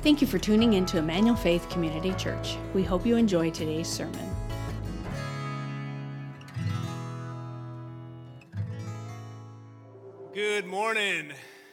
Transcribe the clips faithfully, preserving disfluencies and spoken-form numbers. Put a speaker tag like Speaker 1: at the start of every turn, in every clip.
Speaker 1: Thank you for tuning in to Emmanuel Faith Community Church. We hope you enjoy today's sermon.
Speaker 2: Good morning.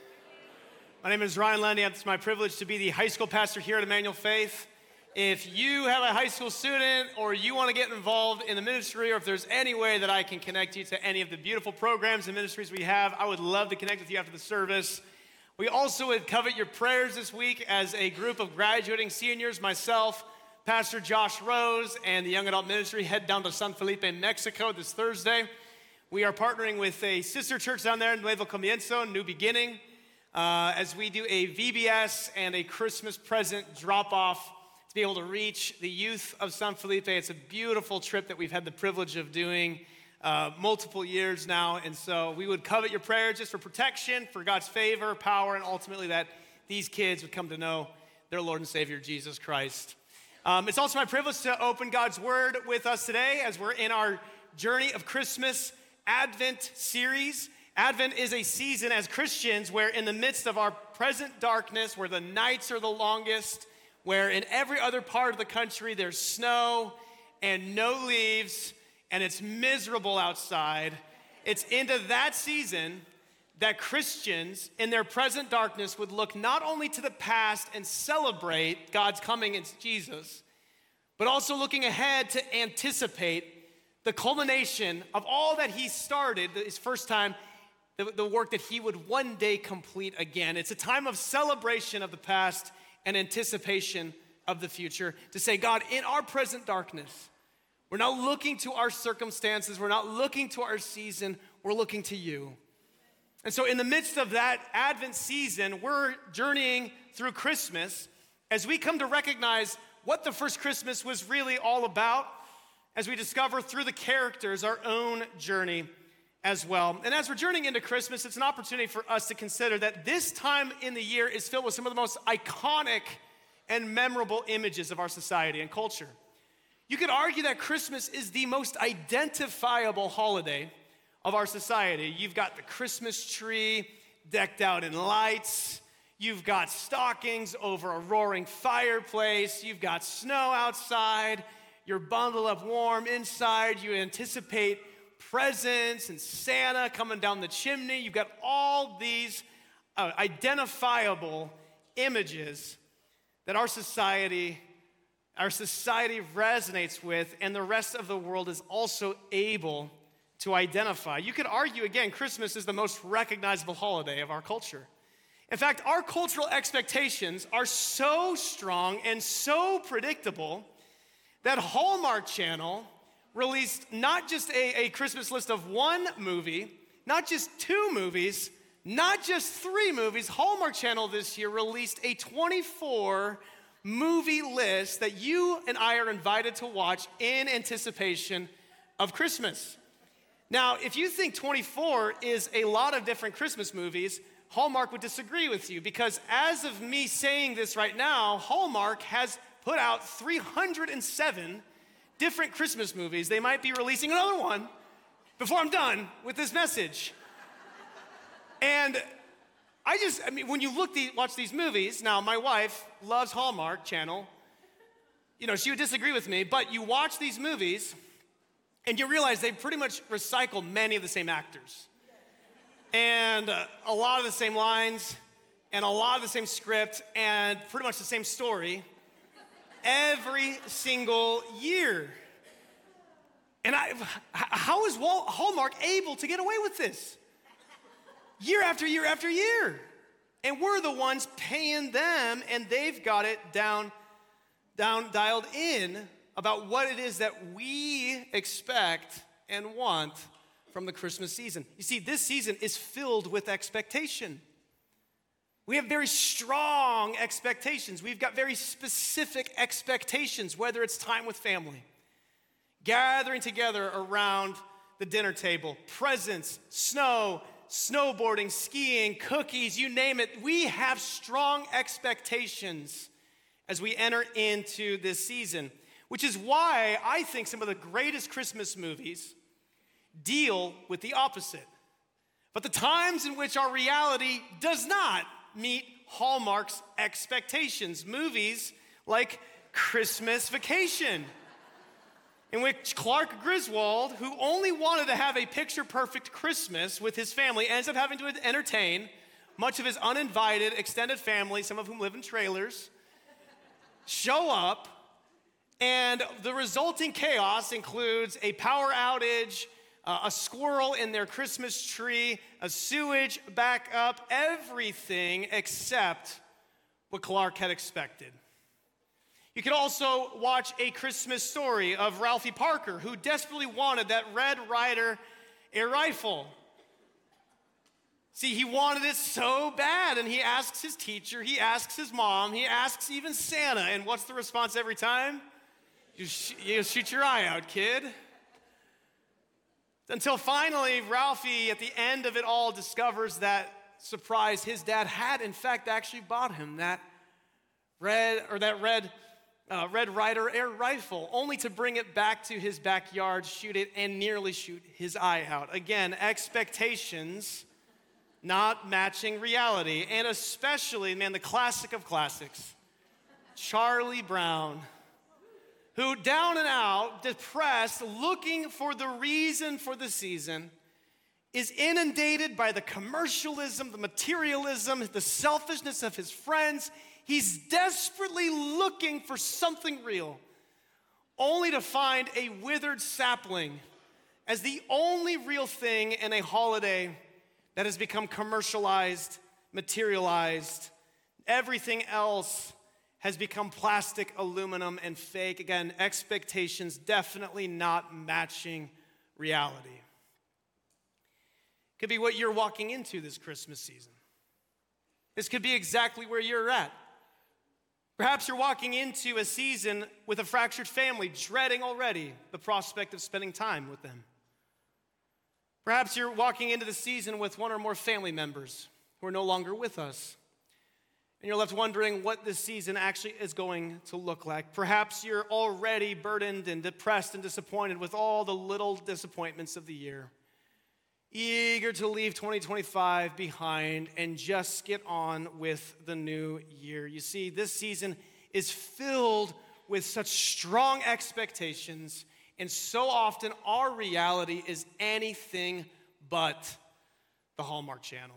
Speaker 2: My name is Ryan Lundy. It's my privilege to be the high school pastor here at Emmanuel Faith. If you have a high school student or you want to get involved in the ministry, or if there's any way that I can connect you to any of the beautiful programs and ministries we have, I would love to connect with you after the service. We also would covet your prayers this week as a group of graduating seniors, myself, Pastor Josh Rose, and the Young Adult Ministry head down to San Felipe, Mexico this Thursday. We are partnering with a sister church down there, Nuevo Comienzo, New Beginning, uh, as we do a V B S and a Christmas present drop-off to be able to reach the youth of San Felipe. It's a beautiful trip that we've had the privilege of doing uh, multiple years now, and so we would covet your prayers just for protection, for God's favor, power, and ultimately that these kids would come to know their Lord and Savior, Jesus Christ. Um, it's also my privilege to open God's Word with us today as we're in our Journey of Christmas Advent series. Advent is a season as Christians where in the midst of our present darkness, where the nights are the longest, where in every other part of the country there's snow and no leaves and it's miserable outside, it's into that season that Christians in their present darkness would look not only to the past and celebrate God's coming in Jesus, but also looking ahead to anticipate the culmination of all that he started, his first time, the, the work that he would one day complete again. It's a time of celebration of the past and anticipation of the future, to say, God, in our present darkness, we're not looking to our circumstances, we're not looking to our season, we're looking to you. And so in the midst of that Advent season, we're journeying through Christmas as we come to recognize what the first Christmas was really all about, as we discover through the characters our own journey as well. And as we're journeying into Christmas, it's an opportunity for us to consider that this time in the year is filled with some of the most iconic and memorable images of our society and culture. You could argue that Christmas is the most identifiable holiday of our society. You've got the Christmas tree decked out in lights. You've got stockings over a roaring fireplace. You've got snow outside. You're bundled up warm inside. You anticipate presents and Santa coming down the chimney. You've got all these uh, identifiable images that our society, our society resonates with, and the rest of the world is also able to identify. You could argue, again, Christmas is the most recognizable holiday of our culture. In fact, our cultural expectations are so strong and so predictable that Hallmark Channel released not just a, a Christmas list of one movie, not just two movies, not just three movies. Hallmark Channel this year released a twenty-four movie list that you and I are invited to watch in anticipation of Christmas. Now, if you think twenty-four is a lot of different Christmas movies, Hallmark would disagree with you, because as of me saying this right now, Hallmark has put out three hundred seven different Christmas movies. They might be releasing another one before I'm done with this message. And I just, I mean, when you look, the, watch these movies, now my wife loves Hallmark Channel. You know, she would disagree with me, but you watch these movies and you realize they pretty much recycle many of the same actors. And uh, a lot of the same lines, and a lot of the same script, and pretty much the same story every single year. And I, how is Wal- Hallmark able to get away with this? Year after year after year. And we're the ones paying them, and they've got it down, down, dialed in about what it is that we expect and want from the Christmas season. You see, this season is filled with expectation. We have very strong expectations. We've got very specific expectations, whether it's time with family, gathering together around the dinner table, presents, snow, snowboarding, skiing, cookies, you name it. We have strong expectations as we enter into this season, which is why I think some of the greatest Christmas movies deal with the opposite. But the times in which our reality does not meet Hallmark's expectations. Movies like Christmas Vacation, in which Clark Griswold, who only wanted to have a picture-perfect Christmas with his family, ends up having to entertain much of his uninvited extended family, some of whom live in trailers, show up, and the resulting chaos includes a power outage, uh, a squirrel in their Christmas tree, a sewage backup, everything except what Clark had expected. You could also watch A Christmas Story of Ralphie Parker, who desperately wanted that Red Ryder air rifle. See, he wanted it so bad, and he asks his teacher, he asks his mom, he asks even Santa, and what's the response every time? You, sh- you shoot your eye out, kid. Until finally, Ralphie, at the end of it all, discovers that, surprise, his dad had, in fact, actually bought him that red, or that red Uh, Red Ryder air rifle, only to bring it back to his backyard, shoot it, and nearly shoot his eye out. Again, expectations not matching reality, and especially, man, the classic of classics, Charlie Brown, who down and out, depressed, looking for the reason for the season, is inundated by the commercialism, the materialism, the selfishness of his friends. He's desperately looking for something real, only to find a withered sapling as the only real thing in a holiday that has become commercialized, materialized. Everything else has become plastic, aluminum, and fake. Again, expectations definitely not matching reality. Could be what you're walking into this Christmas season. This could be exactly where you're at. Perhaps you're walking into a season with a fractured family, dreading already the prospect of spending time with them. Perhaps you're walking into the season with one or more family members who are no longer with us, and you're left wondering what this season actually is going to look like. Perhaps you're already burdened and depressed and disappointed with all the little disappointments of the year, eager to leave twenty twenty-five behind and just get on with the new year. You see, this season is filled with such strong expectations, and so often our reality is anything but the Hallmark Channel.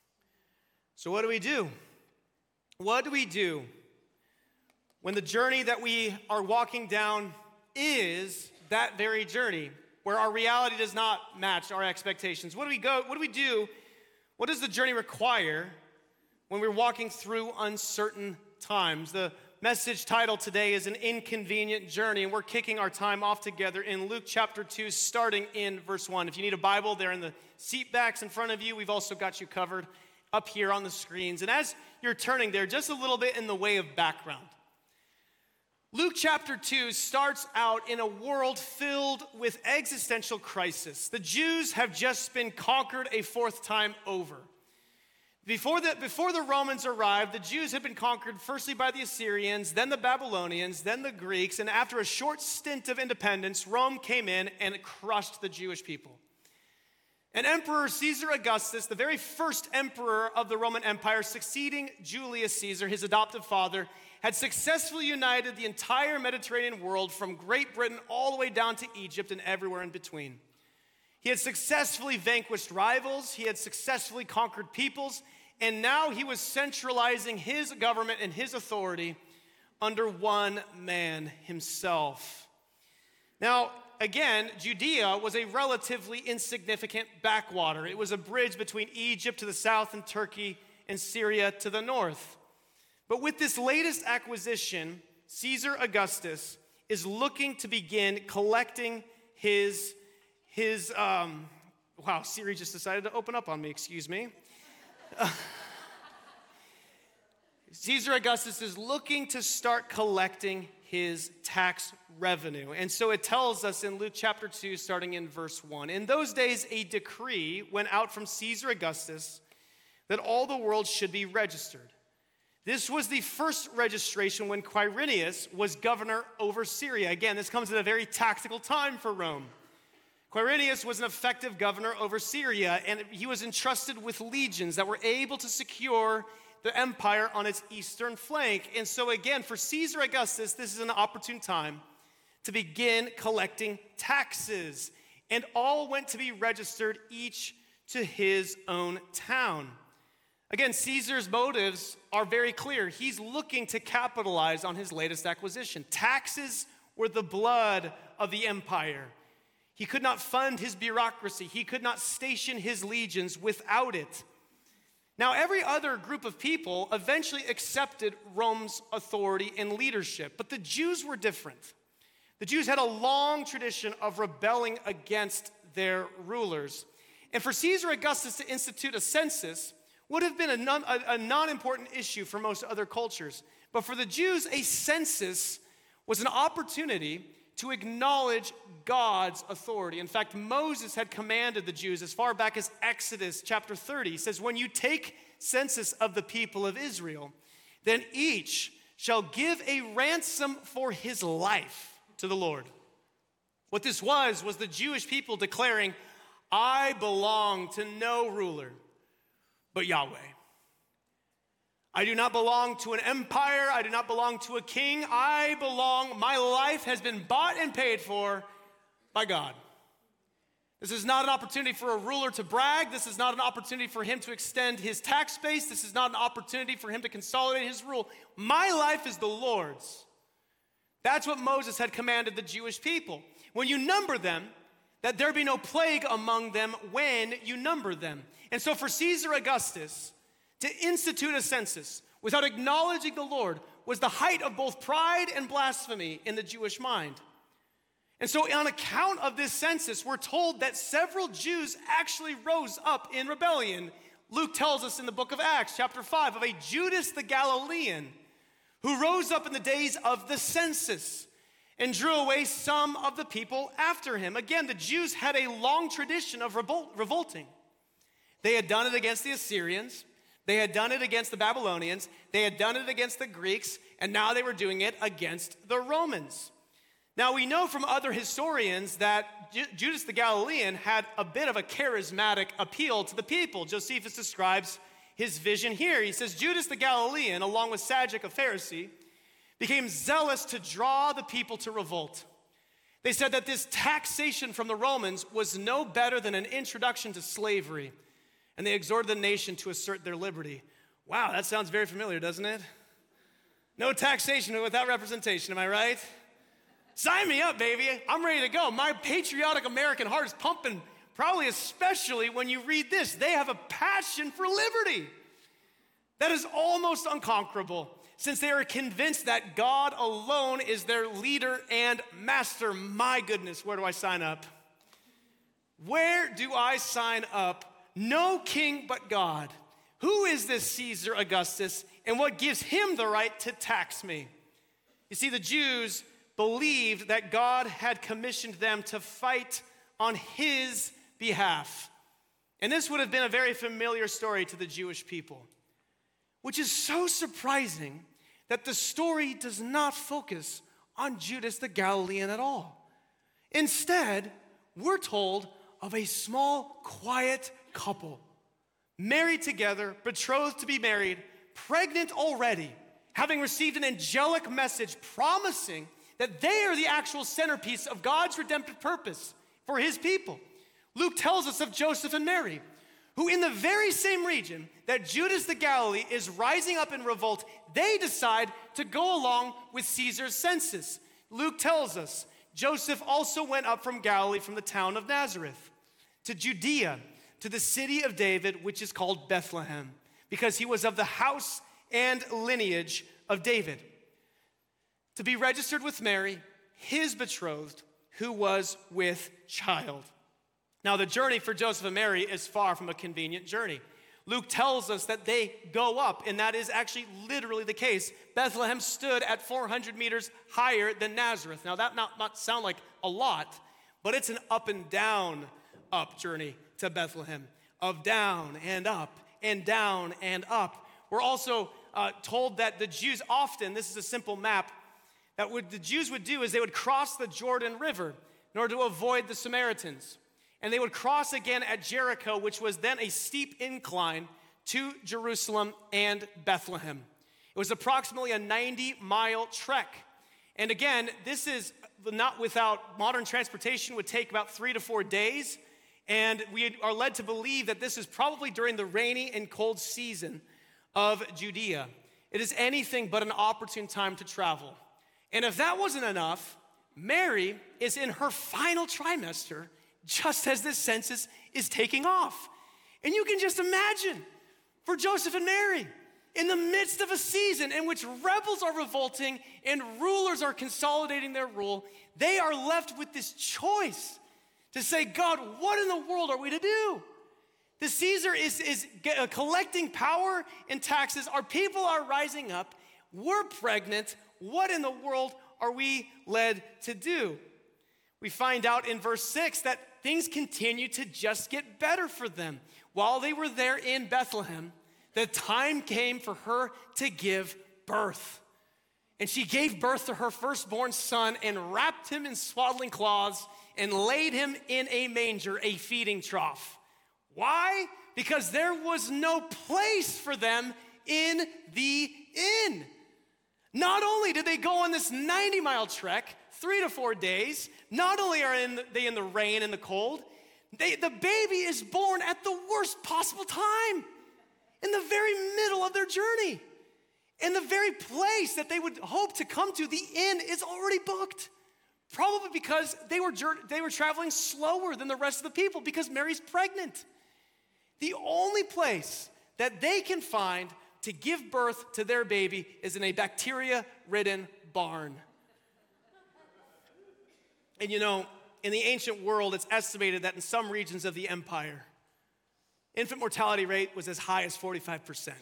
Speaker 2: So what do we do? What do we do when the journey that we are walking down is that very journey, where our reality does not match our expectations? What do we go, what do we do? What does the journey require when we're walking through uncertain times? The message title today is An Inconvenient Journey, and we're kicking our time off together in Luke chapter two, starting in verse one. If you need a Bible, they're in the seat backs in front of you. We've also got you covered up here on the screens. And as you're turning there, just a little bit in the way of background. Luke chapter two starts out in a world filled with existential crisis. The Jews have just been conquered a fourth time over. Before the, before the Romans arrived, the Jews had been conquered firstly by the Assyrians, then the Babylonians, then the Greeks, and after a short stint of independence, Rome came in and crushed the Jewish people. And Emperor Caesar Augustus, the very first emperor of the Roman Empire, succeeding Julius Caesar, his adoptive father, had successfully united the entire Mediterranean world from Great Britain all the way down to Egypt and everywhere in between. He had successfully vanquished rivals, he had successfully conquered peoples, and now he was centralizing his government and his authority under one man himself. Now, again, Judea was a relatively insignificant backwater. It was a bridge between Egypt to the south and Turkey and Syria to the north. But with this latest acquisition, Caesar Augustus is looking to begin collecting his, his um, wow, Siri just decided to open up on me, excuse me. Uh, Caesar Augustus is looking to start collecting his tax revenue. And so it tells us in Luke chapter two, starting in verse one, in those days a decree went out from Caesar Augustus that all the world should be registered. This was the first registration when Quirinius was governor over Syria. Again, this comes at a very tactical time for Rome. Quirinius was an effective governor over Syria, and he was entrusted with legions that were able to secure the empire on its eastern flank. And so again, for Caesar Augustus, this is an opportune time to begin collecting taxes. And all went to be registered, each to his own town. Again, Caesar's motives are very clear. He's looking to capitalize on his latest acquisition. Taxes were the blood of the empire. He could not fund his bureaucracy. He could not station his legions without it. Now, every other group of people eventually accepted Rome's authority and leadership, but the Jews were different. The Jews had a long tradition of rebelling against their rulers. And for Caesar Augustus to institute a census would have been a, non, a, a non-important issue for most other cultures. But for the Jews, a census was an opportunity to acknowledge God's authority. In fact, Moses had commanded the Jews as far back as Exodus chapter thirty. He says, when you take census of the people of Israel, then each shall give a ransom for his life to the Lord. What this was, was the Jewish people declaring, I belong to no ruler but Yahweh. I do not belong to an empire. I do not belong to a king. I belong, my life has been bought and paid for by God. This is not an opportunity for a ruler to brag. This is not an opportunity for him to extend his tax base. This is not an opportunity for him to consolidate his rule. My life is the Lord's. That's what Moses had commanded the Jewish people. When you number them, that there be no plague among them when you number them. And so for Caesar Augustus to institute a census without acknowledging the Lord was the height of both pride and blasphemy in the Jewish mind. And so on account of this census, we're told that several Jews actually rose up in rebellion. Luke tells us in the book of Acts, chapter five, of a Judas the Galilean who rose up in the days of the census and drew away some of the people after him. Again, the Jews had a long tradition of revol- revolting. They had done it against the Assyrians. They had done it against the Babylonians. They had done it against the Greeks. And now they were doing it against the Romans. Now, we know from other historians that Ju- Judas the Galilean had a bit of a charismatic appeal to the people. Josephus describes his vision here. He says, Judas the Galilean, along with Sadduc, a Pharisee, became zealous to draw the people to revolt. They said that this taxation from the Romans was no better than an introduction to slavery, and they exhorted the nation to assert their liberty. Wow, that sounds very familiar, doesn't it? No taxation without representation, am I right? Sign me up, baby. I'm ready to go. My patriotic American heart is pumping, probably especially when you read this. They have a passion for liberty that is almost unconquerable, since they are convinced that God alone is their leader and master. My goodness, where do I sign up? Where do I sign up? No king but God. Who is this Caesar Augustus, and what gives him the right to tax me? You see, the Jews believed that God had commissioned them to fight on his behalf. And this would have been a very familiar story to the Jewish people, which is so surprising that the story does not focus on Judas the Galilean at all. Instead, we're told of a small, quiet couple, married together, betrothed to be married, pregnant already, having received an angelic message promising that they are the actual centerpiece of God's redemptive purpose for his people. Luke tells us of Joseph and Mary, who in the very same region that Judas the Galilee is rising up in revolt, they decide to go along with Caesar's census. Luke tells us Joseph also went up from Galilee, from the town of Nazareth, to Judea, to the city of David, which is called Bethlehem, because he was of the house and lineage of David, to be registered with Mary, his betrothed, who was with child. Now, the journey for Joseph and Mary is far from a convenient journey. Luke tells us that they go up, and that is actually literally the case. Bethlehem stood at four hundred meters higher than Nazareth. Now, that might not sound like a lot, but it's an up and down up journey to Bethlehem, of down and up and down and up. We're also uh, told that the Jews often, this is a simple map, that what the Jews would do is they would cross the Jordan River in order to avoid the Samaritans. And they would cross again at Jericho, which was then a steep incline to Jerusalem and Bethlehem. It was approximately a ninety mile trek. And again, this is not without modern transportation, would take about three to four days. And we are led to believe that this is probably during the rainy and cold season of Judea. It is anything but an opportune time to travel. And if that wasn't enough, Mary is in her final trimester just as this census is taking off. And you can just imagine, for Joseph and Mary, in the midst of a season in which rebels are revolting and rulers are consolidating their rule, they are left with this choice to say, God, what in the world are we to do? The Caesar is, is collecting power and taxes. Our people are rising up. We're pregnant. What in the world are we led to do? We find out in verse six that things continue to just get better for them. While they were there in Bethlehem, the time came for her to give birth. And she gave birth to her firstborn son and wrapped him in swaddling cloths and laid him in a manger, a feeding trough. Why? Because there was no place for them in the inn. Not only did they go on this ninety mile trek, three to four days, not only are in the, they in the rain and the cold, they, the baby is born at the worst possible time, in the very middle of their journey. In the very place that they would hope to come to, the inn is already booked. Probably because they were, they were traveling slower than the rest of the people because Mary's pregnant. The only place that they can find to give birth to their baby is in a bacteria-ridden barn. And you know, in the ancient world, it's estimated that in some regions of the empire, infant mortality rate was as high as forty-five percent.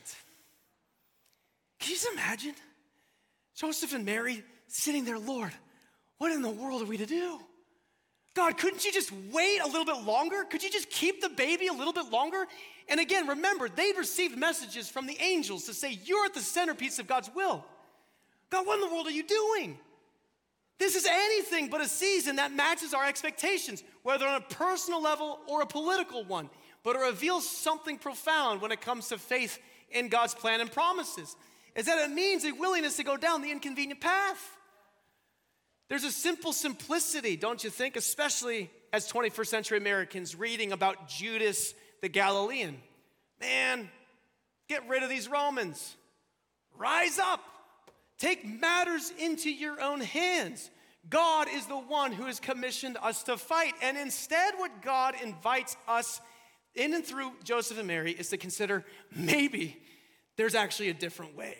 Speaker 2: Can you just imagine? Joseph and Mary sitting there, Lord, what in the world are we to do? God, couldn't you just wait a little bit longer? Could you just keep the baby a little bit longer? And again, remember, they'd received messages from the angels to say, you're at the centerpiece of God's will. God, what in the world are you doing? This is anything but a season that matches our expectations, whether on a personal level or a political one, but it reveals something profound when it comes to faith in God's plan and promises, is that it means a willingness to go down the inconvenient path. There's a simple simplicity, don't you think, especially as twenty-first century Americans reading about Judas the Galilean. Man, get rid of these Romans. Rise up. Take matters into your own hands. God is the one who has commissioned us to fight. And instead, what God invites us in and through Joseph and Mary is to consider maybe there's actually a different way.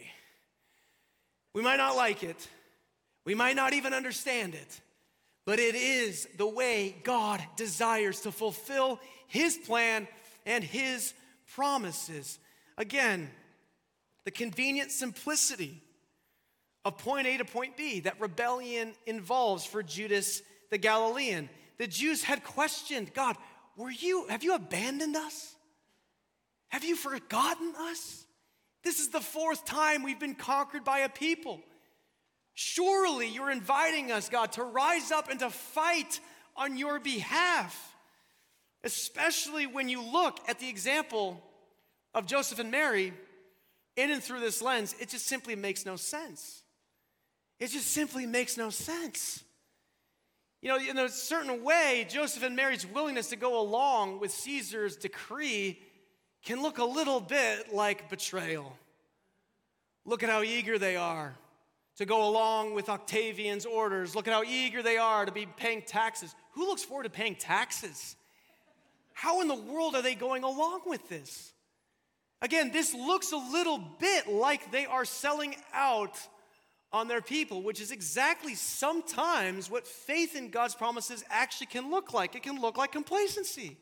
Speaker 2: We might not like it. We might not even understand it, but it is the way God desires to fulfill his plan and his promises. Again, the convenient simplicity of point A to point B that rebellion involves for Judas the Galilean. The Jews had questioned, God, were you, have you abandoned us? Have you forgotten us? This is the fourth time we've been conquered by a people. Surely you're inviting us, God, to rise up and to fight on your behalf, especially when you look at the example of Joseph and Mary in and through this lens. It just simply makes no sense. It just simply makes no sense. You know, in a certain way, Joseph and Mary's willingness to go along with Caesar's decree can look a little bit like betrayal. Look at how eager they are to go along with Octavian's orders. Look at how eager they are to be paying taxes. Who looks forward to paying taxes? How in the world are they going along with this? Again, this looks a little bit like they are selling out on their people, which is exactly sometimes what faith in God's promises actually can look like. It can look like complacency.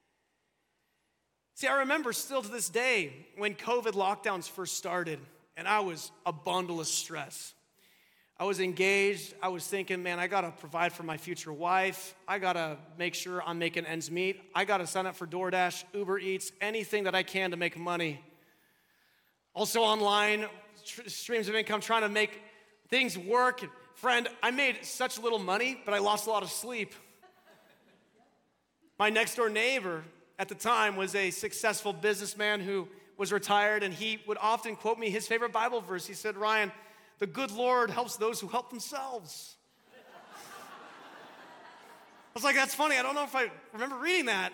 Speaker 2: See, I remember still to this day when COVID lockdowns first started, and I was a bundle of stress. I was engaged. I was thinking, man, I got to provide for my future wife. I got to make sure I'm making ends meet. I got to sign up for DoorDash, Uber Eats, anything that I can to make money. Also online, tr- streams of income, trying to make things work. And friend, I made such little money, but I lost a lot of sleep. My next door neighbor at the time was a successful businessman who was retired, and he would often quote me his favorite Bible verse. He said, Ryan, the good Lord helps those who help themselves. I was like, that's funny. I don't know if I remember reading that.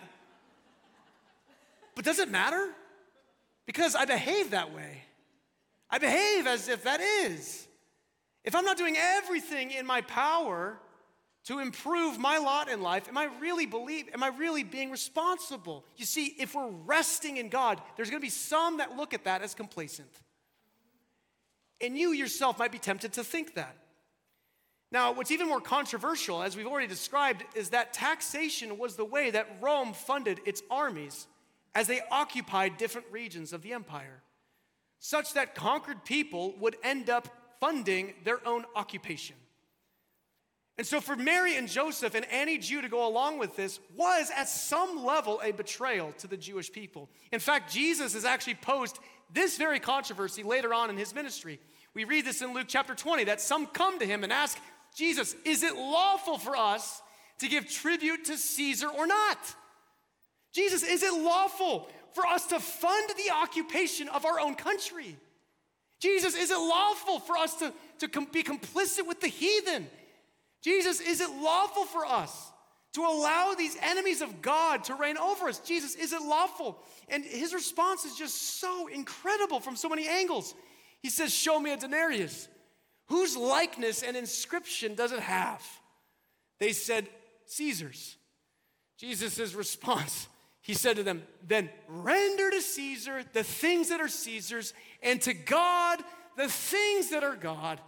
Speaker 2: But does it matter? Because I behave that way. I behave as if that is. If I'm not doing everything in my power to improve my lot in life, am I really believe, am I really being responsible? You see, if we're resting in God, there's gonna be some that look at that as complacent. And you yourself might be tempted to think that. Now, what's even more controversial, as we've already described, is that taxation was the way that Rome funded its armies as they occupied different regions of the empire, such that conquered people would end up funding their own occupation. And so for Mary and Joseph and any Jew to go along with this was at some level a betrayal to the Jewish people. In fact, Jesus has actually posed this very controversy later on in his ministry. We read this in Luke chapter twenty, that some come to him and ask, Jesus, is it lawful for us to give tribute to Caesar or not? Jesus, is it lawful for us to fund the occupation of our own country? Jesus, is it lawful for us to, to com- be complicit with the heathen? Jesus, is it lawful for us to allow these enemies of God to reign over us? Jesus, is it lawful? And his response is just so incredible from so many angles. He says, show me a denarius. Whose likeness and inscription does it have? They said, Caesar's. Jesus' response, he said to them, then render to Caesar the things that are Caesar's, and to God the things that are God.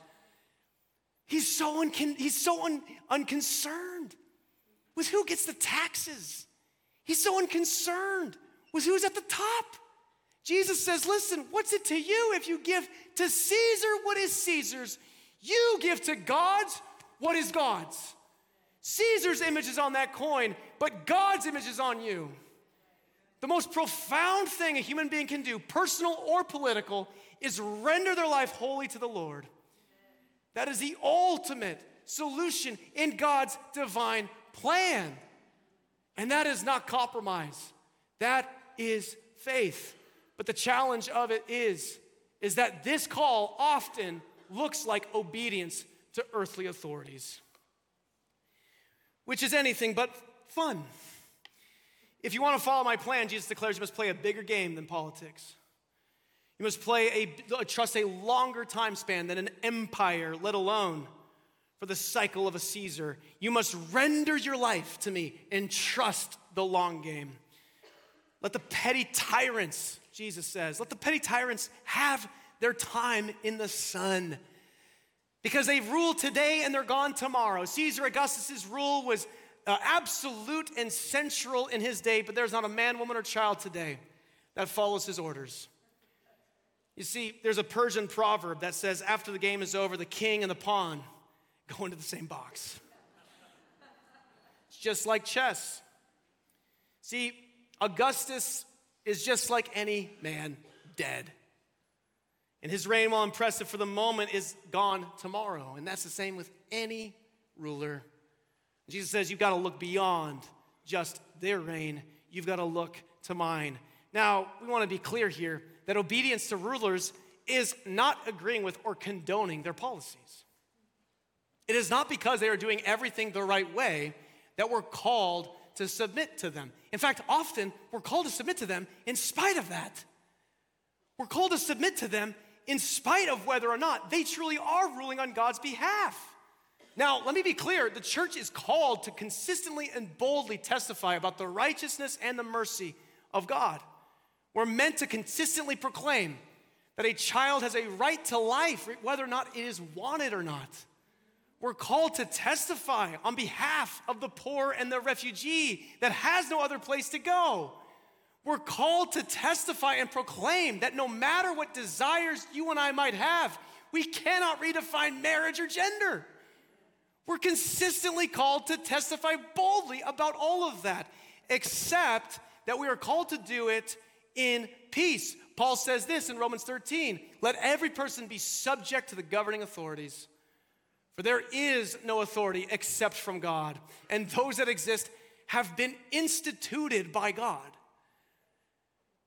Speaker 2: He's so, uncon- he's so un- unconcerned with who gets the taxes. He's so unconcerned with who's at the top. Jesus says, listen, what's it to you if you give to Caesar what is Caesar's? You give to God's what is God's. Caesar's image is on that coin, but God's image is on you. The most profound thing a human being can do, personal or political, is render their life wholly to the Lord. That is the ultimate solution in God's divine plan. And that is not compromise. That is faith. But the challenge of it is, is that this call often looks like obedience to earthly authorities, which is anything but fun. If you want to follow my plan, Jesus declares you must play a bigger game than politics. You must play a, trust a longer time span than an empire, let alone for the cycle of a Caesar. You must render your life to me and trust the long game. Let the petty tyrants, Jesus says, let the petty tyrants have their time in the sun, because they rule today and they're gone tomorrow. Caesar Augustus' rule was uh, absolute and central in his day, but there's not a man, woman, or child today that follows his orders. You see, there's a Persian proverb that says, after the game is over, the king and the pawn go into the same box. It's just like chess. See, Augustus is just like any man, dead. And his reign, while impressive for the moment, is gone tomorrow. And that's the same with any ruler. Jesus says you've got to look beyond just their reign. You've got to look to mine. Now, we want to be clear here that obedience to rulers is not agreeing with or condoning their policies. It is not because they are doing everything the right way that we're called to submit to them. In fact, often we're called to submit to them in spite of that. We're called to submit to them in spite of whether or not they truly are ruling on God's behalf. Now, let me be clear. The church is called to consistently and boldly testify about the righteousness and the mercy of God. We're meant to consistently proclaim that a child has a right to life, whether or not it is wanted or not. We're called to testify on behalf of the poor and the refugee that has no other place to go. We're called to testify and proclaim that no matter what desires you and I might have, we cannot redefine marriage or gender. We're consistently called to testify boldly about all of that, except that we are called to do it in peace. Paul says this in Romans thirteen, let every person be subject to the governing authorities, for there is no authority except from God, and those that exist have been instituted by God.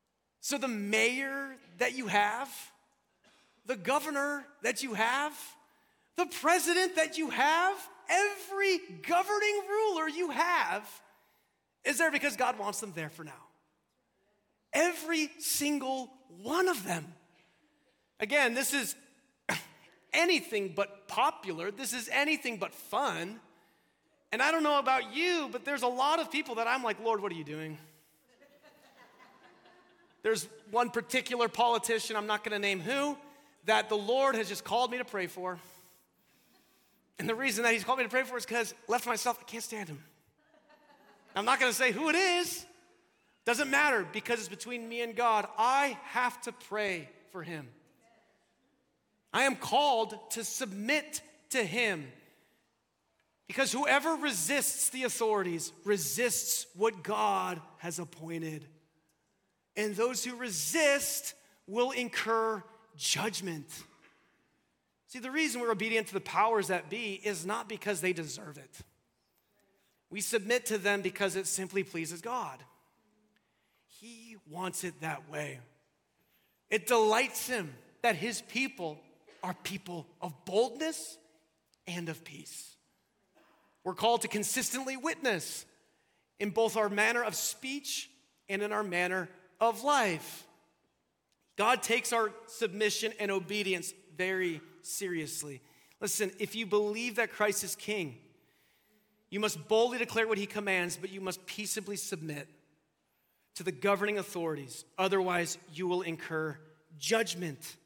Speaker 2: So the mayor that you have, the governor that you have, the president that you have, every governing ruler you have is there because God wants them there for now. Every single one of them. Again, this is anything but popular. This is anything but fun. And I don't know about you, but there's a lot of people that I'm like, Lord, what are you doing? There's one particular politician, I'm not gonna name who, that the Lord has just called me to pray for. And the reason that he's called me to pray for is because left to myself, I can't stand him. I'm not gonna say who it is. Doesn't matter because it's between me and God. I have to pray for him. I am called to submit to him because whoever resists the authorities resists what God has appointed. And those who resist will incur judgment. See, the reason we're obedient to the powers that be is not because they deserve it. We submit to them because it simply pleases God. He wants it that way. It delights him that his people are people of boldness and of peace. We're called to consistently witness in both our manner of speech and in our manner of life. God takes our submission and obedience very seriously. Listen, if you believe that Christ is king, you must boldly declare what he commands, but you must peaceably submit to the governing authorities. Otherwise, you will incur judgment.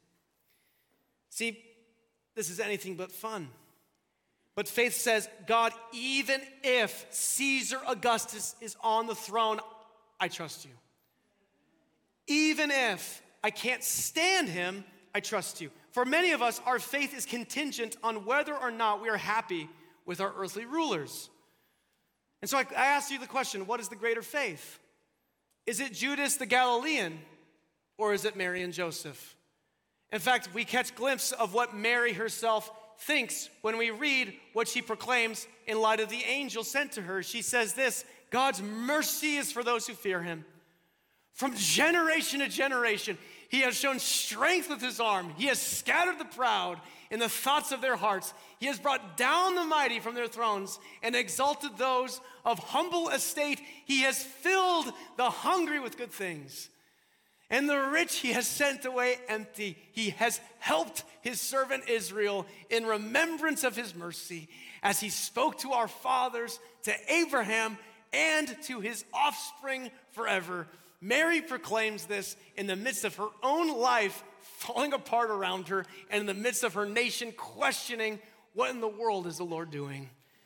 Speaker 2: See, this is anything but fun. But faith says, God, even if Caesar Augustus is on the throne, I trust you. Even if I can't stand him, I trust you. For many of us, our faith is contingent on whether or not we are happy with our earthly rulers. And so I, I ask you the question, what is the greater faith? Is it Judas the Galilean, or is it Mary and Joseph? In fact, we catch a glimpse of what Mary herself thinks when we read what she proclaims in light of the angel sent to her. She says this, God's mercy is for those who fear him. From generation to generation, he has shown strength with his arm. He has scattered the proud in the thoughts of their hearts. He has brought down the mighty from their thrones and exalted those of humble estate. He has filled the hungry with good things. And the rich he has sent away empty. He has helped his servant Israel in remembrance of his mercy, as he spoke to our fathers, to Abraham, and to his offspring forever. Mary proclaims this in the midst of her own life falling apart around her, and in the midst of her nation questioning, what in the world is the Lord doing?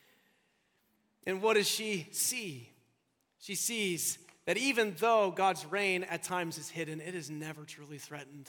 Speaker 2: And what does she see? She sees that even though God's reign at times is hidden, it is never truly threatened.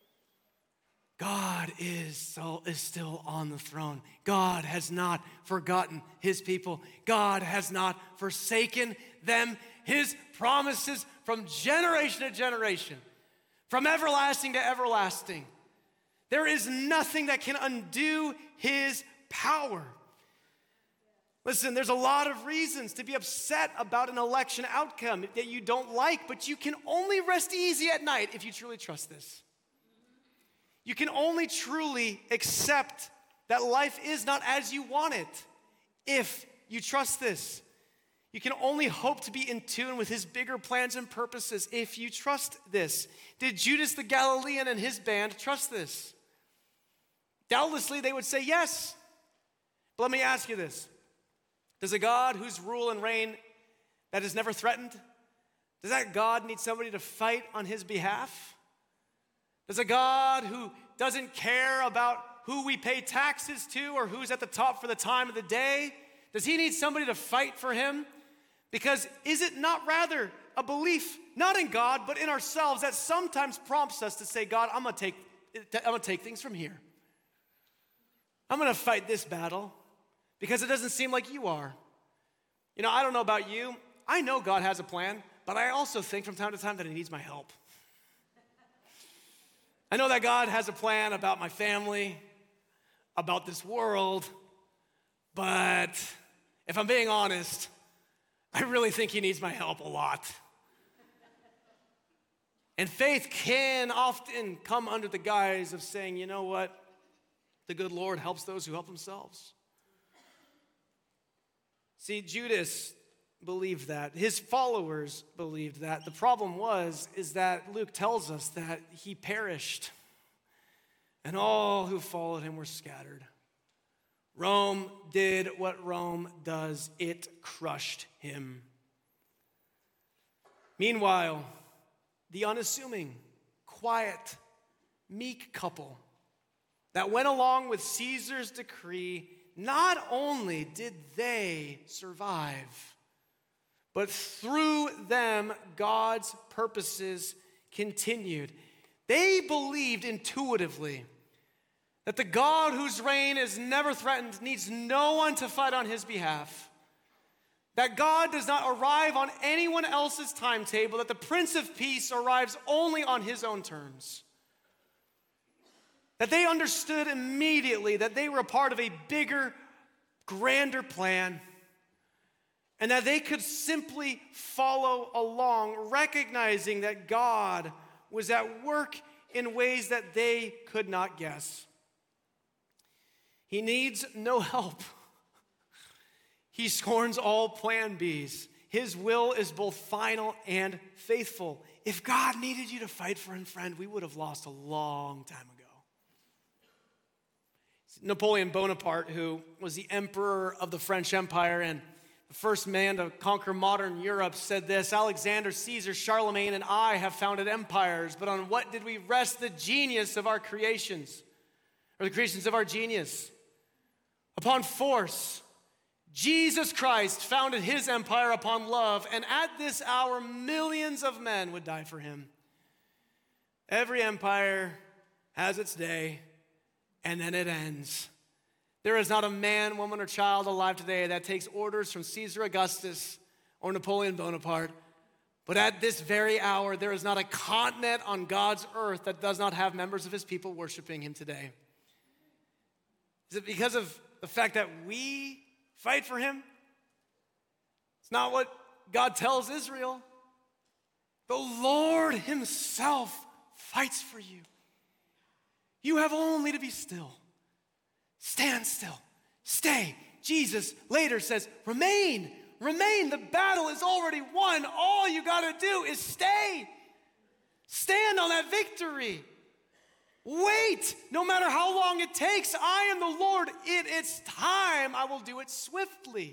Speaker 2: God is, so, is still on the throne. God has not forgotten his people. God has not forsaken them. His promises from generation to generation, from everlasting to everlasting. There is nothing that can undo his power. Listen, there's a lot of reasons to be upset about an election outcome that you don't like, but you can only rest easy at night if you truly trust this. You can only truly accept that life is not as you want it if you trust this. You can only hope to be in tune with his bigger plans and purposes if you trust this. Did Judas the Galilean and his band trust this? Doubtlessly, they would say yes. But let me ask you this. Does a God whose rule and reign that is never threatened, does that God need somebody to fight on his behalf? Does a God who doesn't care about who we pay taxes to or who's at the top for the time of the day, does he need somebody to fight for him? Because is it not rather a belief, not in God, but in ourselves that sometimes prompts us to say, God, I'm gonna take, I'm gonna take things from here. I'm gonna fight this battle because it doesn't seem like you are. You know, I don't know about you. I know God has a plan, but I also think from time to time that he needs my help. I know that God has a plan about my family, about this world, but if I'm being honest, I really think he needs my help a lot. And faith can often come under the guise of saying, you know what? The good Lord helps those who help themselves. See, Judas believed that. His followers believed that. The problem was, is that Luke tells us that he perished, and all who followed him were scattered. Rome did what Rome does. It crushed him. Meanwhile, the unassuming, quiet, meek couple that went along with Caesar's decree, not only did they survive, but through them, God's purposes continued. They believed intuitively that the God whose reign is never threatened needs no one to fight on his behalf. That God does not arrive on anyone else's timetable, that the Prince of Peace arrives only on his own terms. That they understood immediately that they were a part of a bigger, grander plan, and that they could simply follow along, recognizing that God was at work in ways that they could not guess. He needs no help. He scorns all plan B's. His will is both final and faithful. If God needed you to fight for him, friend, we would have lost a long time ago. Napoleon Bonaparte, who was the emperor of the French Empire and the first man to conquer modern Europe, said this: Alexander, Caesar, Charlemagne, and I have founded empires, but on what did we rest the genius of our creations, or the creations of our genius? Upon force. Jesus Christ founded his empire upon love, and at this hour, millions of men would die for him. Every empire has its day, and then it ends. There is not a man, woman, or child alive today that takes orders from Caesar Augustus or Napoleon Bonaparte. But at this very hour, there is not a continent on God's earth that does not have members of his people worshiping him today. Is it because of the fact that we fight for him? It's not what God tells Israel. The Lord himself fights for you. You have only to be still. Stand still. Stay. Jesus later says, remain. Remain. The battle is already won. All you got to do is stay. Stand on that victory. Wait. No matter how long it takes, I am the Lord. It, it's time. I will do it swiftly.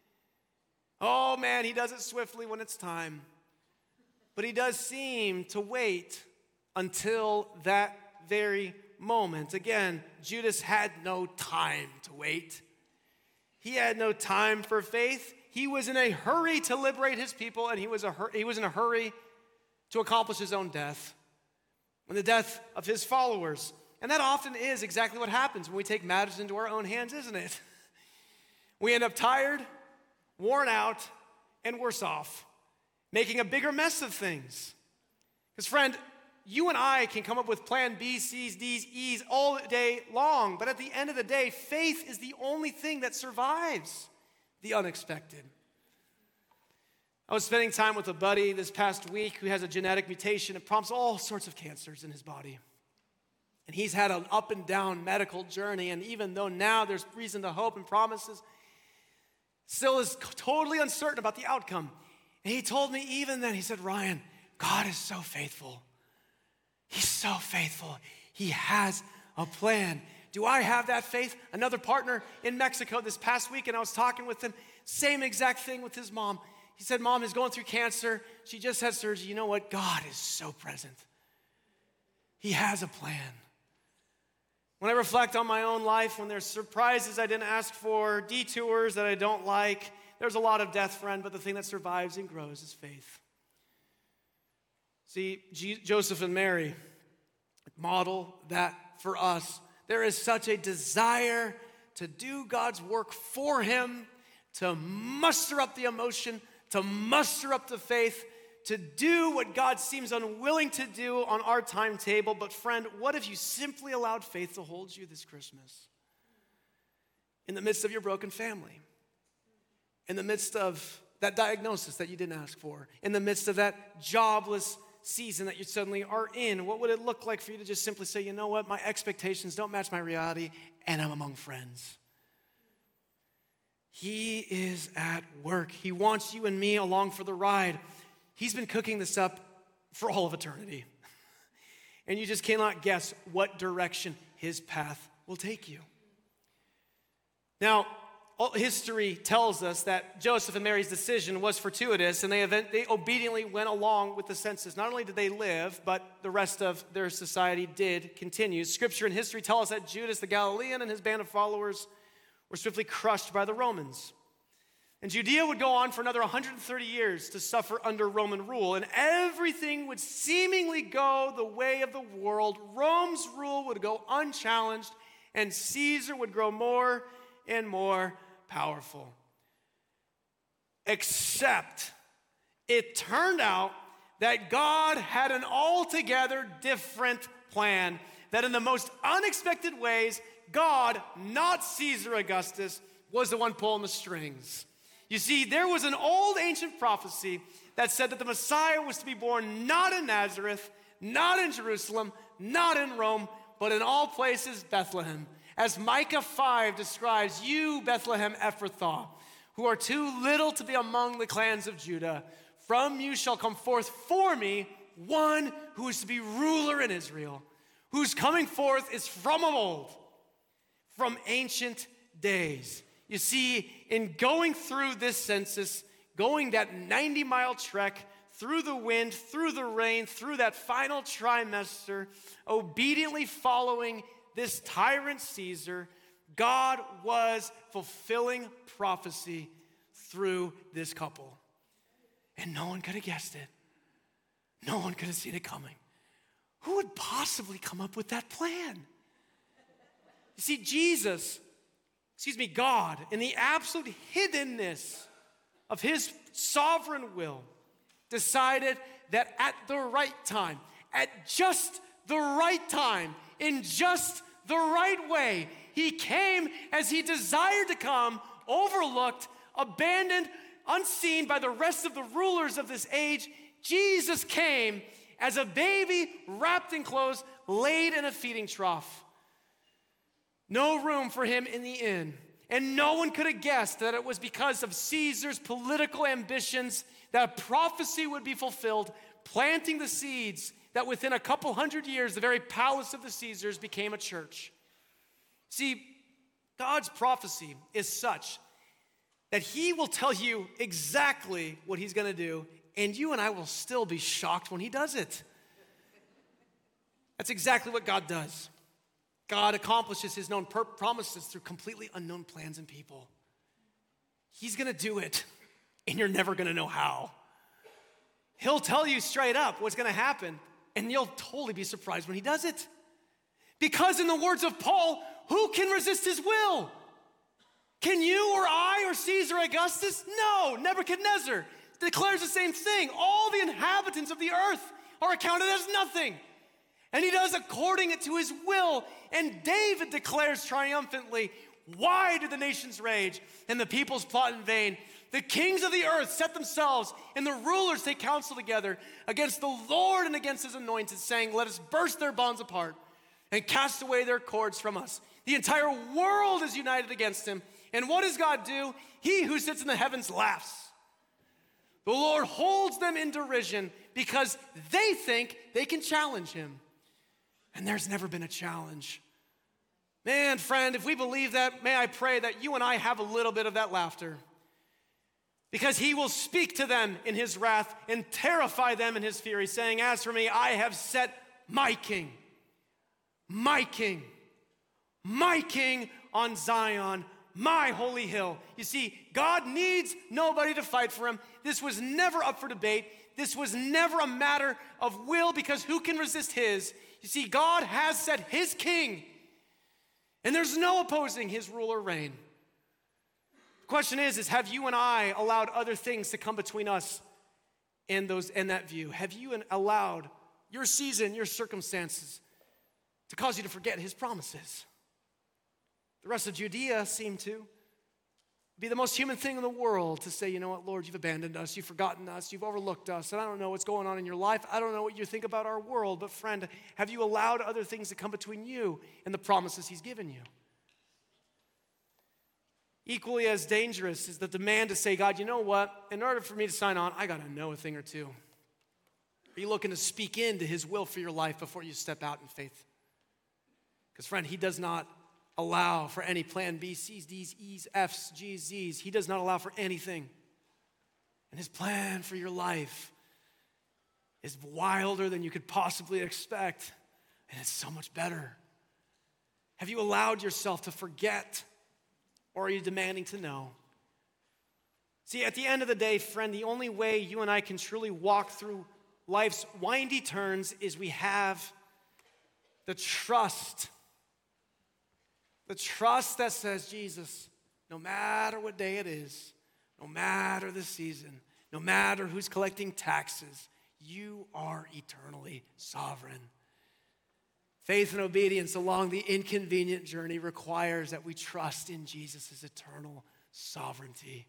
Speaker 2: Oh man, he does it swiftly when it's time. But he does seem to wait until that very moment. Again, Judas had no time to wait. He had no time for faith. He was in a hurry to liberate his people, and he was, a, he was in a hurry to accomplish his own death and the death of his followers. And that often is exactly what happens when we take matters into our own hands, isn't it? We end up tired, worn out, and worse off, making a bigger mess of things. Because friend, you and I can come up with plan B, C's, D's, E's all day long, but at the end of the day, faith is the only thing that survives the unexpected. I was spending time with a buddy this past week who has a genetic mutation that prompts all sorts of cancers in his body. And he's had an up and down medical journey, and even though now there's reason to hope and promises, still is totally uncertain about the outcome. And he told me even then, he said, Ryan, God is so faithful. He's so faithful. He has a plan. Do I have that faith? Another partner in Mexico this past week, and I was talking with him, same exact thing with his mom. He said, Mom is going through cancer. She just had surgery. You know what? God is so present. He has a plan. When I reflect on my own life, when there's surprises I didn't ask for, detours that I don't like, there's a lot of death, friend, but the thing that survives and grows is faith. See, G- Joseph and Mary model that for us. There is such a desire to do God's work for him, to muster up the emotion, to muster up the faith, to do what God seems unwilling to do on our timetable. But friend, what if you simply allowed faith to hold you this Christmas? In the midst of your broken family, in the midst of that diagnosis that you didn't ask for, in the midst of that jobless season that you suddenly are in? What would it look like for you to just simply say, you know what, my expectations don't match my reality, and I'm among friends? He is at work. He wants you and me along for the ride. He's been cooking this up for all of eternity. And you just cannot guess what direction his path will take you. Now, all history tells us that Joseph and Mary's decision was fortuitous, and they, event, they obediently went along with the census. Not only did they live, but the rest of their society did continue. Scripture and history tell us that Judas the Galilean and his band of followers were swiftly crushed by the Romans. And Judea would go on for another one hundred thirty years to suffer under Roman rule, and everything would seemingly go the way of the world. Rome's rule would go unchallenged, and Caesar would grow more and more powerful. Except it turned out that God had an altogether different plan, that in the most unexpected ways, God, not Caesar Augustus, was the one pulling the strings. You see, there was an old ancient prophecy that said that the Messiah was to be born not in Nazareth, not in Jerusalem, not in Rome, but in all places Bethlehem. As Micah five describes, you, Bethlehem Ephrathah, who are too little to be among the clans of Judah, from you shall come forth for me one who is to be ruler in Israel, whose coming forth is from of old, from ancient days. You see, in going through this census, going that ninety-mile trek through the wind, through the rain, through that final trimester, obediently following this tyrant Caesar, God was fulfilling prophecy through this couple. And no one could have guessed it. No one could have seen it coming. Who would possibly come up with that plan? You see, Jesus, excuse me, God, in the absolute hiddenness of his sovereign will, decided that at the right time, at just the right time, in just the right way, he came as he desired to come, overlooked, abandoned, unseen by the rest of the rulers of this age. Jesus came as a baby wrapped in clothes, laid in a feeding trough. No room for him in the inn. And no one could have guessed that it was because of Caesar's political ambitions that prophecy would be fulfilled, planting the seeds that within a couple hundred years, the very palace of the Caesars became a church. See, God's prophecy is such that he will tell you exactly what he's going to do, and you and I will still be shocked when he does it. That's exactly what God does. God accomplishes his known per- promises through completely unknown plans and people. He's going to do it, and you're never going to know how. He'll tell you straight up what's going to happen, and you'll totally be surprised when he does it. Because in the words of Paul, who can resist his will? Can you or I or Caesar Augustus? No, Nebuchadnezzar declares the same thing. All the inhabitants of the earth are accounted as nothing. And he does according to his will. And David declares triumphantly, why do the nations rage and the peoples plot in vain? The kings of the earth set themselves and the rulers take counsel together against the Lord and against his anointed, saying, let us burst their bonds apart and cast away their cords from us. The entire world is united against him. And what does God do? He who sits in the heavens laughs. The Lord holds them in derision because they think they can challenge him. And there's never been a challenge. Man, friend, if we believe that, may I pray that you and I have a little bit of that laughter. Because he will speak to them in his wrath and terrify them in his fury, saying, as for me, I have set my king, my king, my king on Zion, my holy hill. You see, God needs nobody to fight for him. This was never up for debate. This was never a matter of will, because who can resist his? You see, God has set his king, and there's no opposing his rule or reign. The question is, is have you and I allowed other things to come between us and those and that view? Have you allowed your season, your circumstances to cause you to forget his promises? The rest of Judea seemed to. be the most human thing in the world to say, you know what, Lord, you've abandoned us, you've forgotten us, you've overlooked us, and I don't know what's going on in your life. I don't know what you think about our world, but friend, have you allowed other things to come between you and the promises he's given you? Equally as dangerous is the demand to say, God, you know what? In order for me to sign on, I got to know a thing or two. Are you looking to speak into his will for your life before you step out in faith? Because friend, he does not allow for any plan B, C's, D's, E's, F's, G's, Z's. He does not allow for anything. And his plan for your life is wilder than you could possibly expect. And it's so much better. Have you allowed yourself to forget? Or are you demanding to know? See, at the end of the day, friend, the only way you and I can truly walk through life's windy turns is we have the trust. The trust that says, Jesus, no matter what day it is, no matter the season, no matter who's collecting taxes, you are eternally sovereign. Faith and obedience along the inconvenient journey requires that we trust in Jesus' eternal sovereignty.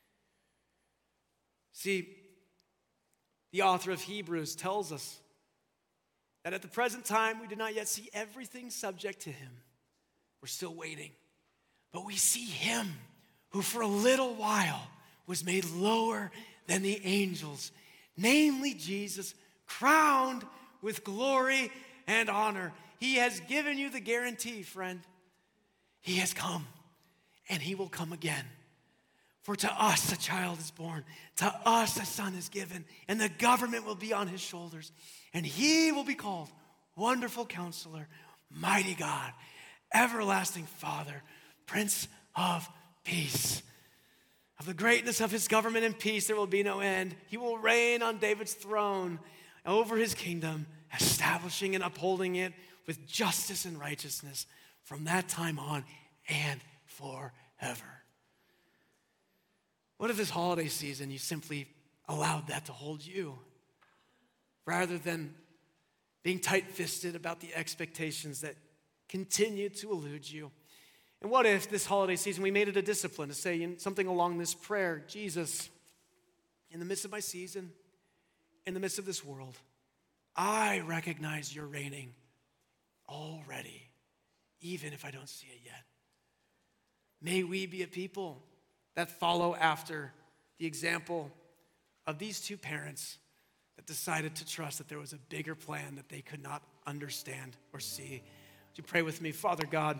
Speaker 2: See, the author of Hebrews tells us that at the present time we do not yet see everything subject to him. We're still waiting. But we see him who for a little while was made lower than the angels, namely Jesus, crowned with glory and honor. He has given you the guarantee, friend. He has come, and he will come again. For to us a child is born, to us a son is given, and the government will be on his shoulders. And he will be called Wonderful Counselor, Mighty God, Everlasting Father, Prince of Peace. Of the greatness of his government and peace there will be no end. He will reign on David's throne over his kingdom, establishing and upholding it with justice and righteousness from that time on and forever. What if this holiday season you simply allowed that to hold you, rather than being tight-fisted about the expectations that continue to elude you? And what if this holiday season we made it a discipline to say something along this prayer: Jesus, in the midst of my season, in the midst of this world, I recognize you're reigning already, even if I don't see it yet. May we be a people that follow after the example of these two parents that decided to trust that there was a bigger plan that they could not understand or see. Would you pray with me? Father God,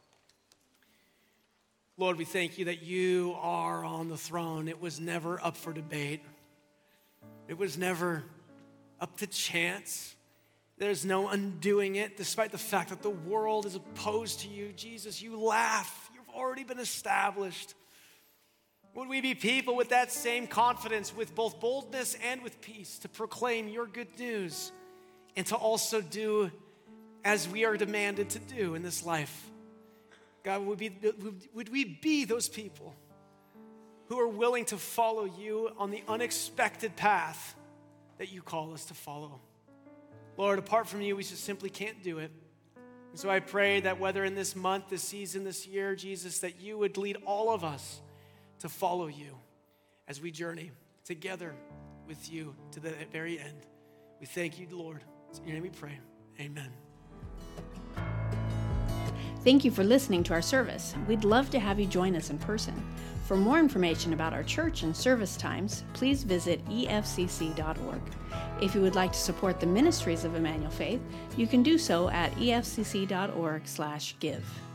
Speaker 2: Lord, we thank you that you are on the throne. It was never up for debate. It was never up to chance. There's no undoing it, despite the fact that the world is opposed to you. Jesus, you laugh. You've already been established. Would we be people with that same confidence, with both boldness and with peace, to proclaim your good news and to also do as we are demanded to do in this life? God, would, be, would we be those people who are willing to follow you on the unexpected path that you call us to follow? Lord, apart from you, we just simply can't do it. And so I pray that whether in this month, this season, this year, Jesus, that you would lead all of us to follow you as we journey together with you to the very end. We thank you, Lord. In your name we pray. Amen.
Speaker 1: Thank you for listening to our service. We'd love to have you join us in person. For more information about our church and service times, please visit E F C C dot org. If you would like to support the ministries of Emmanuel Faith, you can do so at E F C C dot org slash give.